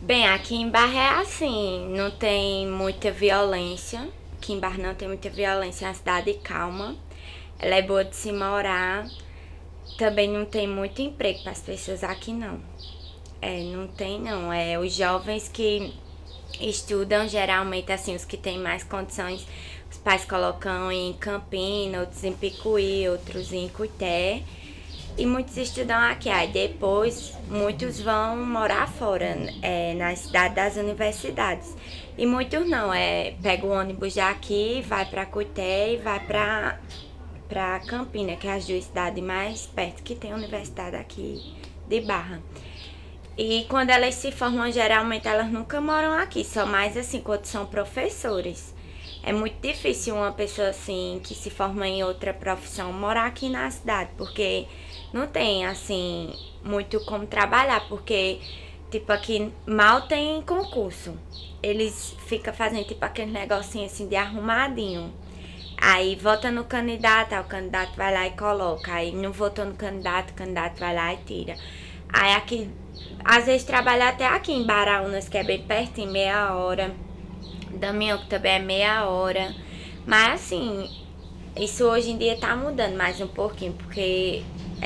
Bem, aqui em Barra é assim, não tem muita violência. Aqui em Barra não tem muita violência, é uma cidade calma. Ela é boa de se morar. Também não tem muito emprego para as pessoas aqui não. Não tem não. Os jovens que estudam, geralmente assim, os que têm mais condições, os pais colocam em Campina, outros em Picuí, outros em Cuité. E muitos estudam aqui, aí depois muitos vão morar fora, na cidade das universidades. E muitos não, pega o ônibus daqui, vai para Cuité e vai para Campina, que é as duas cidades mais perto que tem a universidade aqui de Barra. E quando elas se formam, geralmente elas nunca moram aqui, só mais assim quando são professores. É muito difícil uma pessoa assim que se forma em outra profissão morar aqui na cidade, porque não tem assim muito como trabalhar, porque tipo aqui mal tem concurso. Eles ficam fazendo tipo aquele negocinho assim de arrumadinho. Aí vota no candidato, aí o candidato vai lá e coloca. Aí não votou no candidato, o candidato vai lá e tira. Aí aqui, às vezes trabalha até aqui em Baraunas, que é bem perto, em meia hora. Damião, que também é meia hora. Mas assim, isso hoje em dia tá mudando mais um pouquinho, porque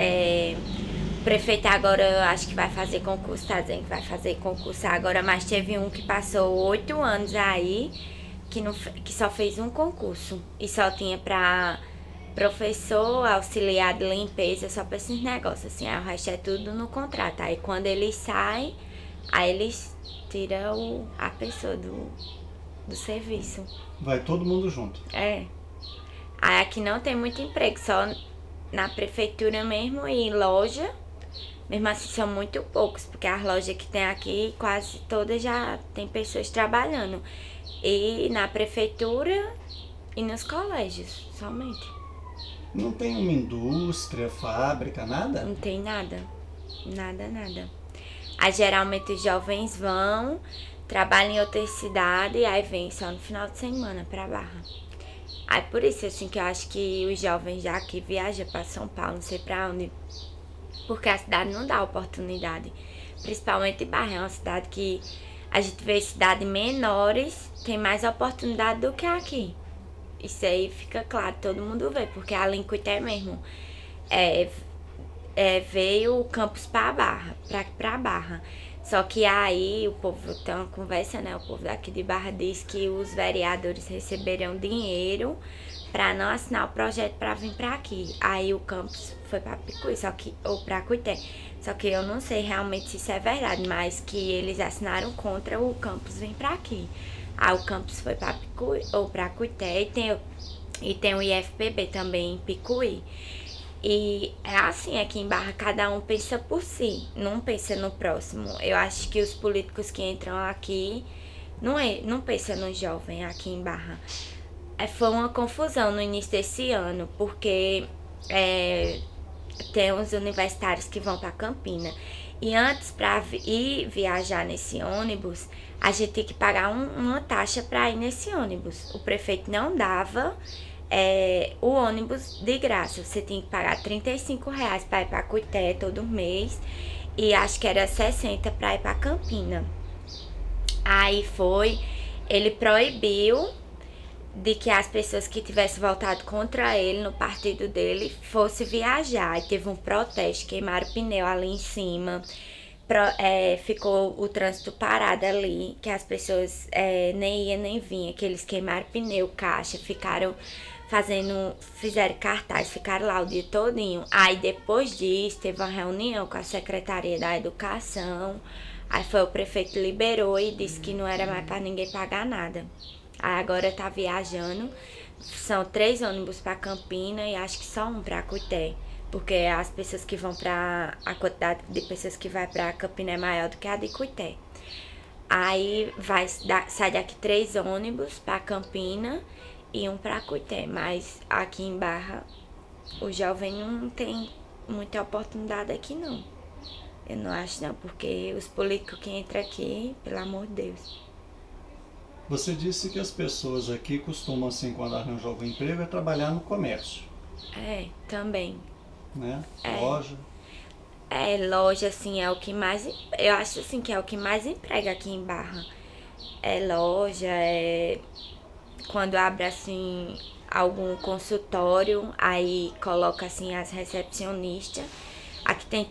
o prefeito agora eu acho que vai fazer concurso, tá dizendo que vai fazer concurso agora, mas teve um que passou 8 anos aí, que, não, que só fez um concurso. E só tinha pra professor, auxiliar de limpeza, só pra esses negócios, assim. Aí o resto é tudo no contrato. Aí quando eles saem, aí eles tiram a pessoa do serviço. Vai todo mundo junto. É. Aí aqui não tem muito emprego, só na prefeitura mesmo e em loja. Mesmo assim são muito poucos, porque as lojas que tem aqui quase todas já tem pessoas trabalhando. E na prefeitura e nos colégios, somente. Não tem uma indústria, fábrica, nada? Não tem nada. Nada, nada. Aí geralmente os jovens vão, trabalham em outra cidade e aí vêm só no final de semana pra Barra. Aí por isso assim que eu acho que os jovens já que viajam pra São Paulo, não sei pra onde, porque a cidade não dá oportunidade. Principalmente Barra, é uma cidade que a gente vê cidades menores, tem mais oportunidade do que aqui. Isso aí fica claro, todo mundo vê, porque a Lincuité mesmo é, veio o campus pra Barra, pra Barra. Só que aí o povo tem uma conversa, né? O povo daqui de Barra diz que os vereadores receberam dinheiro para não assinar o projeto para vir para aqui. Aí o campus foi para Picuí, só que ou para Cuité. Só que eu não sei realmente se isso é verdade, mas que eles assinaram contra o campus vir para aqui. Aí o campus foi para Picuí ou para Cuité e tem o IFPB também em Picuí. E é assim, aqui em Barra, cada um pensa por si, não pensa no próximo. Eu acho que os políticos que entram aqui não pensam no jovem aqui em Barra. Foi uma confusão no início desse ano, porque é, tem uns universitários que vão para Campina. E antes, para ir viajar nesse ônibus, a gente tinha que pagar uma taxa para ir nesse ônibus. O prefeito não dava o ônibus de graça. Você tinha que pagar R$ 35 para ir para Cuité todo mês. E acho que era 60 para ir para Campina. Aí ele proibiu de que as pessoas que tivessem voltado contra ele no partido dele fosse viajar. Aí teve um protesto, queimaram o pneu ali em cima. Ficou o trânsito parado ali, que as pessoas nem iam nem vinham, que eles queimaram pneu, caixa, fizeram cartaz, ficaram lá o dia todinho. Aí depois disso teve uma reunião com a Secretaria da Educação. Aí foi o prefeito liberou e disse que não era mais para ninguém pagar nada. Aí agora tá viajando. São 3 ônibus para Campina e acho que só um para Cuité. Porque as pessoas que vão pra. A quantidade de pessoas que vai pra Campina é maior do que a de Cuité. Aí sai daqui 3 ônibus pra Campina e um pra Cuité. Mas aqui em Barra, o jovem não tem muita oportunidade aqui não. Eu não acho não, porque os políticos que entram aqui, pelo amor de Deus. Você disse que as pessoas aqui costumam, assim, quando arranjam algum emprego, é trabalhar no comércio, Também. né? É. Loja. Loja, assim, é o que mais. Eu acho assim que é o que mais emprega aqui em Barra. É loja, quando abre assim algum consultório, aí coloca assim as recepcionistas. Aqui tem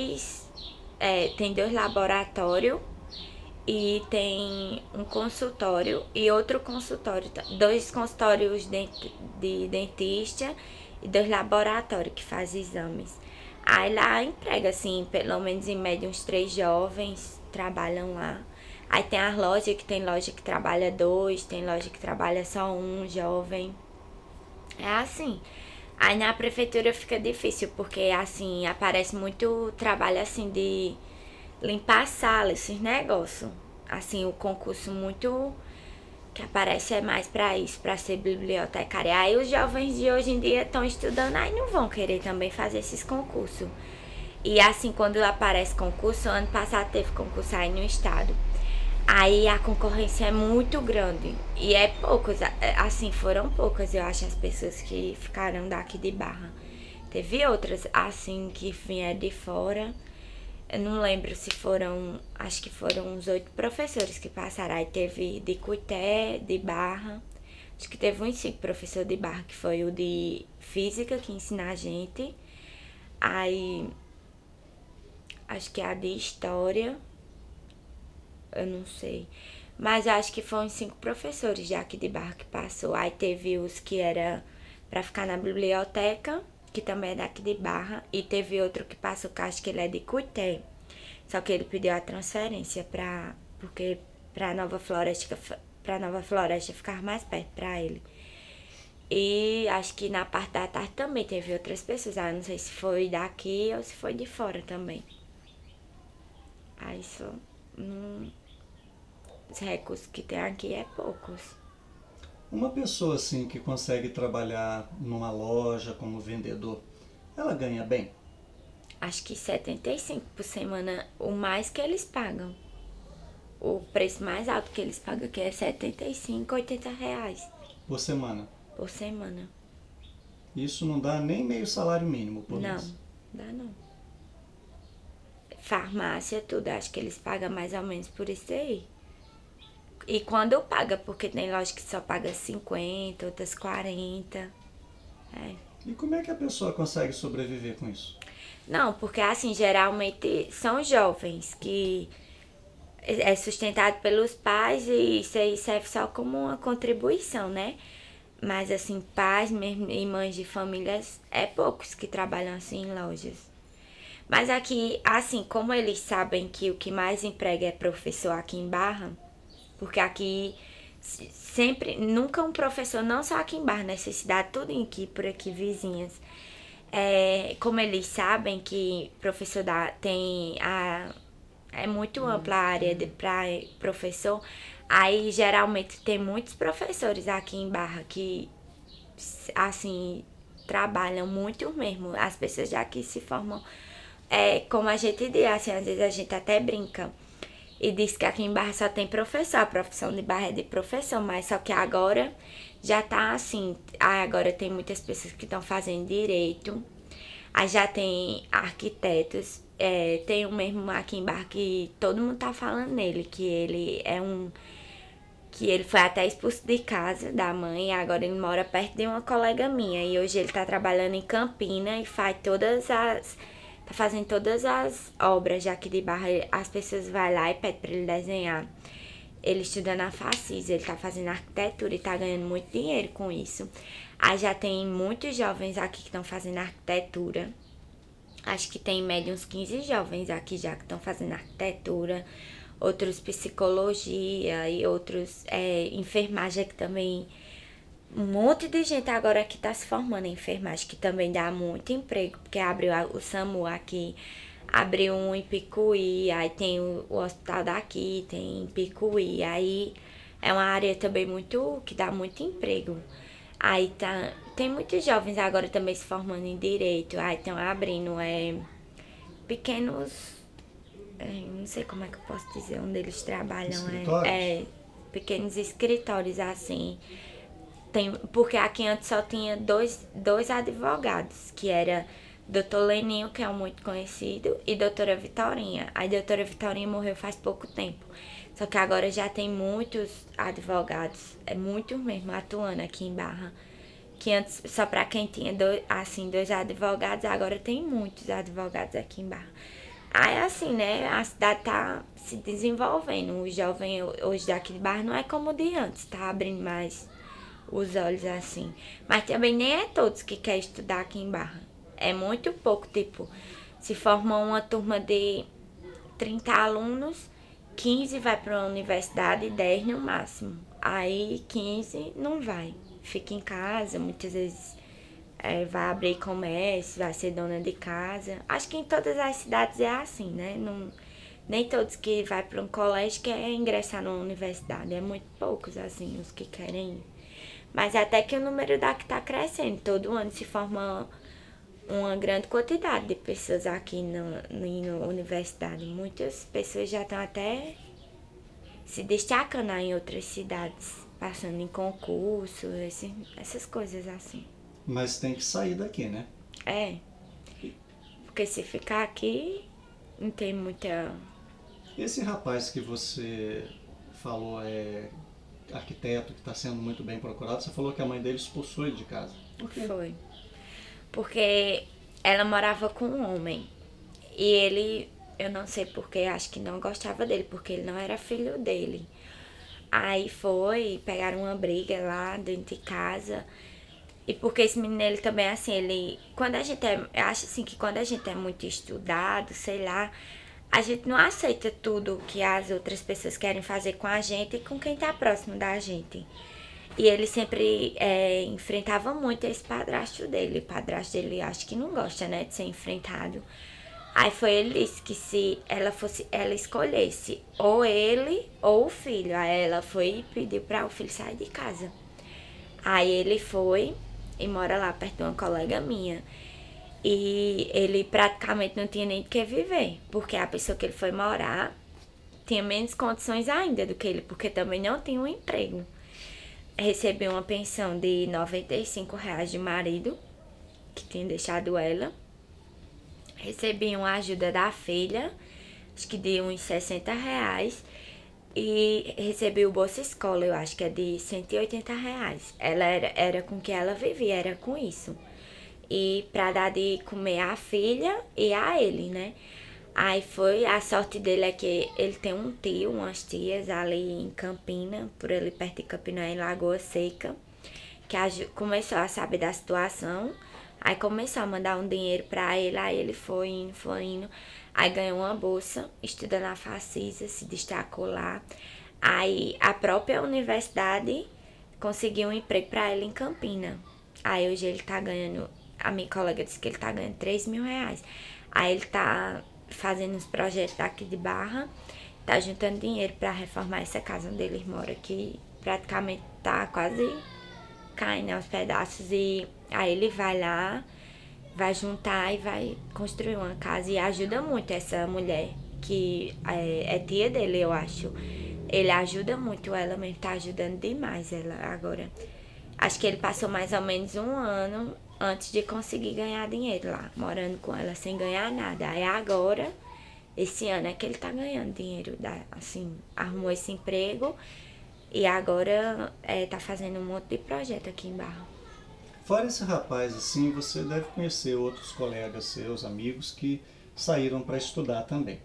tem dois laboratórios e tem um consultório e outro consultório, dois consultórios de dentista e dois laboratórios que fazem exames. Aí lá emprega, assim, pelo menos em média uns 3 jovens trabalham lá. Aí tem as lojas, que tem loja que trabalha dois, tem loja que trabalha só um jovem. É assim. Aí na prefeitura fica difícil, porque assim, aparece muito trabalho assim de limpar a sala, esses negócios. Assim, o concurso muito que aparece é mais pra isso, pra ser bibliotecária. Aí os jovens de hoje em dia estão estudando, aí não vão querer também fazer esses concursos. E assim, quando aparece concurso, ano passado teve concurso aí no estado. Aí a concorrência é muito grande. E é poucos, assim, foram poucas, eu acho, as pessoas que ficaram daqui de Barra. Teve outras, assim, que vieram de fora. Eu não lembro se foram, acho que foram uns 8 professores que passaram. Aí teve de Cuité, de Barra. Acho que teve uns 5 professores de Barra, que foi o de Física, que ensina a gente. Aí, acho que a de História, eu não sei. Mas acho que foram 5 professores já aqui de Barra que passou. Aí teve os que era pra ficar na biblioteca, que também é daqui de Barra. E teve outro que passou, que acho que ele é de Cuité. Só que ele pediu a transferência porque pra Nova Floresta ficar mais perto pra ele. E acho que na parte da tarde também teve outras pessoas. Ah, não sei se foi daqui ou se foi de fora também. Aí só. Hum, os recursos que tem aqui é poucos. Uma pessoa assim que consegue trabalhar numa loja como vendedor, ela ganha bem? Acho que 75 por semana, o mais que eles pagam. O preço mais alto que eles pagam aqui é 75, R$ 80 Por semana. por semana. Isso não dá nem meio salário mínimo por Não, mês. dá não. Farmácia, tudo, acho que eles pagam mais ou menos por isso aí. E quando paga, porque tem loja que só paga 50, outras 40. É. E como é que a pessoa consegue sobreviver com isso? Não, porque assim, geralmente são jovens que é sustentado pelos pais e isso aí serve só como uma contribuição, né? Mas assim, pais mesmo e mães de famílias é poucos que trabalham assim em lojas. Mas aqui, assim, como eles sabem que o que mais emprega é professor aqui em Barra, porque aqui sempre, nunca um professor, não só aqui em Barra, nessa cidade, tudo aqui, por aqui, vizinhas. Como eles sabem que professor é muito ampla a área para professor, aí geralmente tem muitos professores aqui em Barra que, assim, trabalham muito mesmo. As pessoas já aqui se formam, como a gente diz, assim, às vezes a gente até brinca e diz que aqui em Barra só tem professor, a profissão de Barra é de professor, mas só que agora já tá assim, agora tem muitas pessoas que estão fazendo direito, aí já tem arquitetos, tem um mesmo aqui em Barra que todo mundo tá falando nele, que ele foi até expulso de casa da mãe e agora ele mora perto de uma colega minha. E hoje ele tá trabalhando em Campina e tá fazendo todas as obras já aqui de Barra. As pessoas vão lá e pedem pra ele desenhar. Ele estuda na Facis, ele tá fazendo arquitetura e tá ganhando muito dinheiro com isso. Aí já tem muitos jovens aqui que estão fazendo arquitetura. Acho que tem em média uns 15 jovens aqui já que estão fazendo arquitetura, outros psicologia e outros enfermagem que também. Um monte de gente agora que está se formando em enfermagem, que também dá muito emprego, porque abriu o SAMU aqui, abriu um em Picuí, aí tem o hospital daqui, tem em Picuí, aí é uma área também muito que dá muito emprego. Aí tem muitos jovens agora também se formando em direito, aí estão abrindo pequenos, não sei como é que eu posso dizer, onde eles trabalham, Escritórios? pequenos escritórios assim. Porque aqui antes só tinha dois advogados, que era Doutor Leninho, que é um muito conhecido, e doutora Vitorinha. A doutora Vitorinha morreu faz pouco tempo. Só que agora já tem muitos advogados, é muitos mesmo, atuando aqui em Barra. Que antes, só pra quem tinha dois advogados, agora tem muitos advogados aqui em Barra. Aí assim, né, a cidade tá se desenvolvendo. O jovem hoje daqui de Barra não é como o de antes, tá abrindo mais os olhos assim. Mas também nem é todos que querem estudar aqui em Barra. É muito pouco, tipo, se forma uma turma de 30 alunos, 15 vai para uma universidade e 10 no máximo. Aí 15 não vai. Fica em casa, muitas vezes vai abrir comércio, vai ser dona de casa. Acho que em todas as cidades é assim, né? Não, nem todos que vai para um colégio querem ingressar numa universidade. É muito poucos, assim, os que querem ir. Mas até que o número daqui está crescendo. Todo ano se forma uma grande quantidade de pessoas aqui na universidade. Muitas pessoas já estão até se destacando em outras cidades, passando em concurso, essas coisas assim. Mas tem que sair daqui, né? É, porque se ficar aqui, não tem muita. Esse rapaz que você falou é arquiteto, que está sendo muito bem procurado, você falou que a mãe dele expulsou ele de casa. Por quê? Foi. Porque ela morava com um homem. E ele, eu não sei porquê, acho que não gostava dele, porque ele não era filho dele. Aí foi, pegaram uma briga lá dentro de casa. E porque esse menino, ele também, assim, ele... Quando a gente é... Eu acho, assim, que quando a gente é muito estudado, sei lá, a gente não aceita tudo que as outras pessoas querem fazer com a gente e com quem tá próximo da gente. E ele sempre enfrentava muito esse padrasto dele. O padrasto dele, acho que não gosta, né, de ser enfrentado. Aí foi ele disse que se ela escolhesse ou ele ou o filho. Aí ela foi e pediu para o filho sair de casa. Aí ele foi e mora lá perto de uma colega minha. E ele praticamente não tinha nem de que viver, porque a pessoa que ele foi morar tinha menos condições ainda do que ele, porque também não tinha um emprego. Recebeu uma pensão de R$ 95 de marido, que tinha deixado ela. Recebi uma ajuda da filha, acho que de uns R$ 60. E recebi o Bolsa Escola, eu acho que é de R$ 180. Ela era com que ela vivia, era com isso. E pra dar de comer à filha e a ele, né? Aí foi, a sorte dele é que ele tem um tio, umas tias ali em Campina, por ali perto de Campina, em Lagoa Seca, que começou a saber da situação. Aí começou a mandar um dinheiro pra ele, aí ele foi indo. Aí ganhou uma bolsa, estuda na Facisa, se destacou lá. Aí a própria universidade conseguiu um emprego pra ele em Campina. Aí hoje ele tá ganhando, a minha colega disse que ele tá ganhando R$ 3.000. Aí ele tá fazendo uns projetos daqui de Barra, tá juntando dinheiro pra reformar essa casa onde ele mora, que praticamente tá quase caindo aos pedaços. E aí ele vai lá, vai juntar e vai construir uma casa. E ajuda muito essa mulher, que é tia dele, eu acho. Ele ajuda muito ela mesmo, tá ajudando demais ela agora. Acho que ele passou mais ou menos um ano antes de conseguir ganhar dinheiro lá, morando com ela sem ganhar nada. Aí agora, esse ano é que ele tá ganhando dinheiro, assim, arrumou esse emprego e agora tá fazendo um monte de projeto aqui em Barra. Fora esse rapaz, assim, você deve conhecer outros colegas seus, amigos, que saíram para estudar também.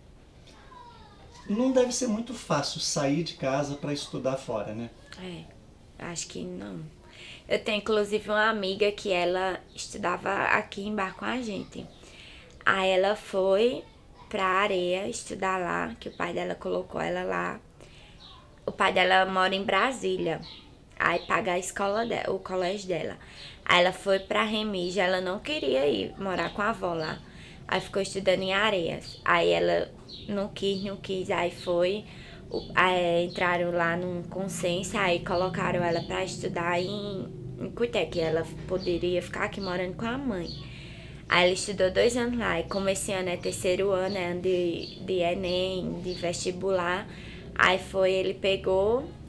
Não deve ser muito fácil sair de casa para estudar fora, né? Acho que não. Eu tenho inclusive uma amiga que ela estudava aqui em Barra com a gente. Aí ela foi pra areia estudar lá, que o pai dela colocou ela lá. O pai dela mora em Brasília. Aí paga a escola dela, o colégio dela. Aí ela foi pra Remígio, ela não queria ir morar com a avó lá. Aí ficou estudando em Areias. Aí ela não quis, aí foi. Entraram lá num consenso, aí colocaram ela pra estudar em Cuité, que ela poderia ficar aqui morando com a mãe. Aí ela estudou 2 anos lá, e como esse ano é terceiro ano, é ano de Enem, de vestibular, aí foi, ele pegou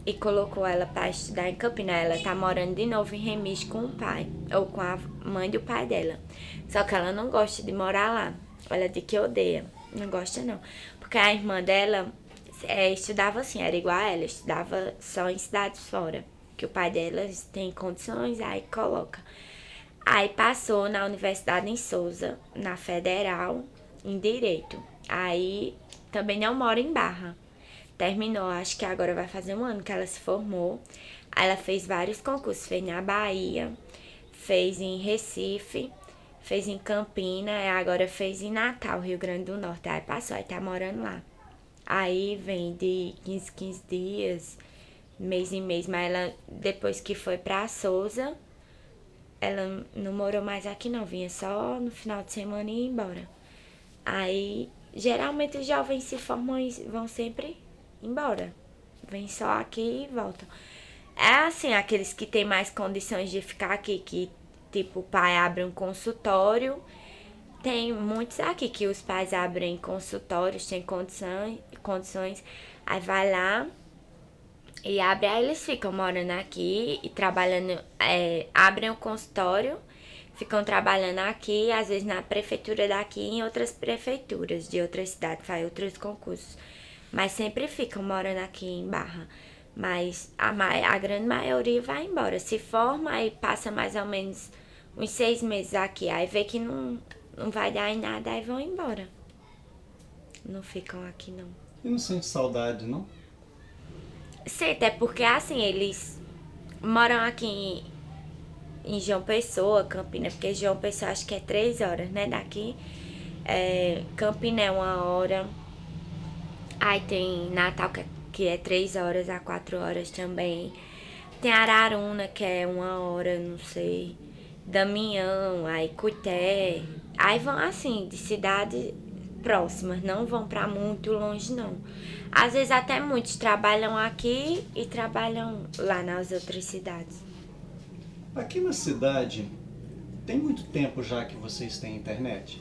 e colocou ela para estudar em Campinas. Ela tá morando de novo em Remígio com o pai, ou com a mãe do pai dela. Só que ela não gosta de morar lá. Ela diz que odeia. Não gosta não. Porque a irmã dela estudava assim, era igual a ela, estudava só em cidades fora. Que o pai dela tem condições, aí coloca. Aí passou na Universidade em Souza, na Federal, em Direito. Aí também não mora em Barra. Terminou, acho que agora vai fazer um ano que ela se formou. Aí ela fez vários concursos, fez na Bahia, fez em Recife, fez em Campina, e agora fez em Natal, Rio Grande do Norte. Aí passou, aí tá morando lá. Aí vem de 15 dias, mês em mês, mas ela, depois que foi pra Souza, ela não morou mais aqui não, vinha só no final de semana e ia embora. Aí, geralmente os jovens se formam e vão sempre embora. Vem só aqui e voltam. É assim, aqueles que têm mais condições de ficar aqui, que tipo o pai abre um consultório. Tem muitos aqui que os pais abrem consultórios, tem condições, aí vai lá e abre, aí eles ficam morando aqui e trabalhando, abrem o consultório, ficam trabalhando aqui, às vezes na prefeitura daqui e em outras prefeituras de outras cidades, faz outros concursos. Mas sempre ficam morando aqui em Barra. Mas a grande maioria vai embora. Se forma e passa mais ou menos uns 6 meses aqui. Aí vê que não vai dar em nada, aí vão embora. Não ficam aqui, não. E não sente saudade, não? Sim, até porque assim, eles moram aqui em João Pessoa, Campina, porque João Pessoa acho que é 3 horas, né, daqui. Campina é 1 hora. Aí tem Natal, que é 3 horas a 4 horas também. Tem Araruna, que é 1 hora, não sei. Damião, aí Cuité. Aí vão assim, de cidades próximas, não vão pra muito longe, não. Às vezes até muitos trabalham aqui e trabalham lá nas outras cidades. Aqui na cidade, tem muito tempo já que vocês têm internet?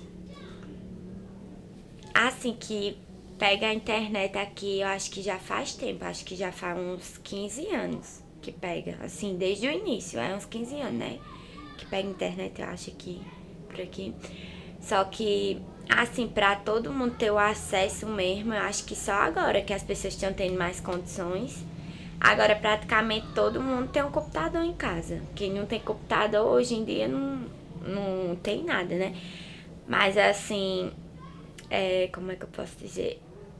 Assim que pega a internet aqui, eu acho que já faz tempo, acho que já faz uns 15 anos que pega, assim, desde o início, é uns 15 anos, né? Que pega a internet, eu acho que por aqui. Só que, assim, pra todo mundo ter o acesso mesmo, eu acho que só agora que as pessoas estão tendo mais condições. Agora praticamente todo mundo tem um computador em casa. Quem não tem computador hoje em dia não tem nada, né? Mas assim, como é que eu posso dizer?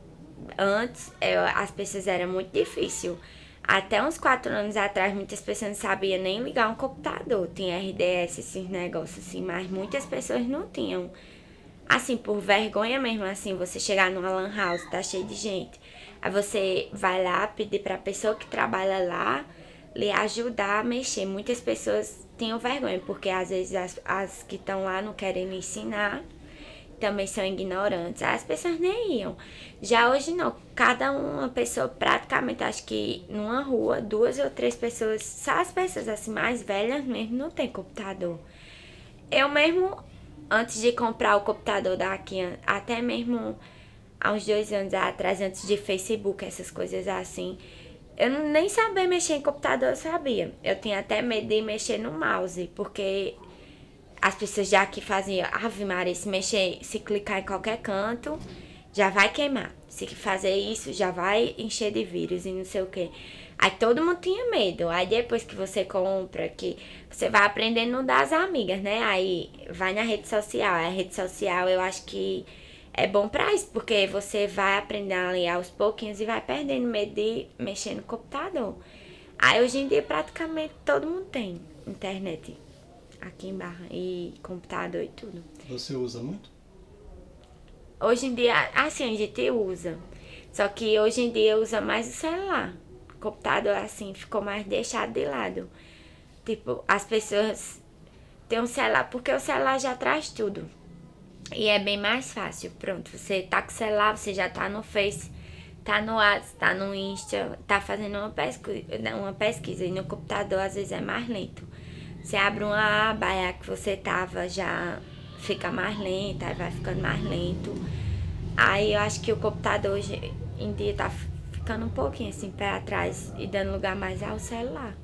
Antes, as pessoas era muito difícil. Até uns 4 anos atrás, muitas pessoas não sabiam nem ligar um computador. Tinha RDS, esses negócios assim, mas muitas pessoas não tinham. Assim, por vergonha mesmo, assim, você chegar numa lan house, tá cheio de gente. Aí você vai lá pedir pra pessoa que trabalha lá lhe ajudar a mexer. Muitas pessoas tinham vergonha, porque às vezes as que estão lá não querem lhe ensinar, também são ignorantes. Aí as pessoas nem iam. Já hoje não, cada uma pessoa, praticamente, acho que numa rua, 2 ou 3 pessoas, só as pessoas assim mais velhas mesmo não tem computador. Eu mesmo, antes de comprar o computador daqui, até mesmo há uns 2 anos atrás, antes de Facebook, essas coisas assim, eu nem sabia mexer em computador, eu sabia. Eu tinha até medo de mexer no mouse, porque as pessoas já que faziam, Ave Maria, se mexer, se clicar em qualquer canto, já vai queimar. Se fazer isso, já vai encher de vírus e não sei o que. Aí todo mundo tinha medo. Aí depois que você compra, que você vai aprendendo das amigas, né? Aí vai na rede social. A rede social eu acho que é bom pra isso, porque você vai aprendendo ali aos pouquinhos e vai perdendo medo de mexer no computador. Aí hoje em dia praticamente todo mundo tem internet aqui em Barra e computador e tudo. Você usa muito? Hoje em dia, assim, a gente usa. Só que hoje em dia usa mais o celular. O computador, assim, ficou mais deixado de lado. Tipo, as pessoas têm um celular, porque o celular já traz tudo. E é bem mais fácil. Pronto, você tá com o celular, você já tá no Face, tá no WhatsApp, tá no Insta, tá fazendo uma pesquisa. E no computador, às vezes, é mais lento. Você abre uma aba, aí a que você tava já fica mais lenta, aí vai ficando mais lento. Aí eu acho que o computador hoje em dia tá ficando um pouquinho assim para trás e dando lugar mais ao celular.